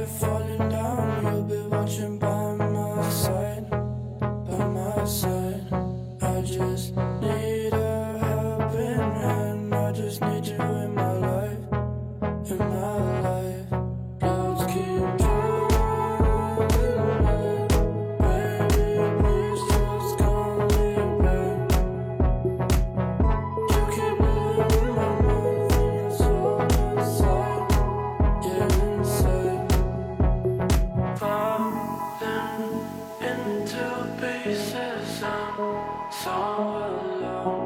be falling down, you'll be watching by my side, by my side. I just need a helping hand, I just need you in my life, in my life. Clouds keep driving away, baby, please just call me back. You keep living in my mind, feeling so inside, yeah, inside. Falling into pieces, I'm so alone.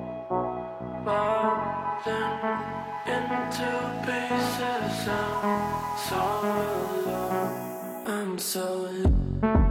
Falling into pieces, I'm so alone. I'm so alone.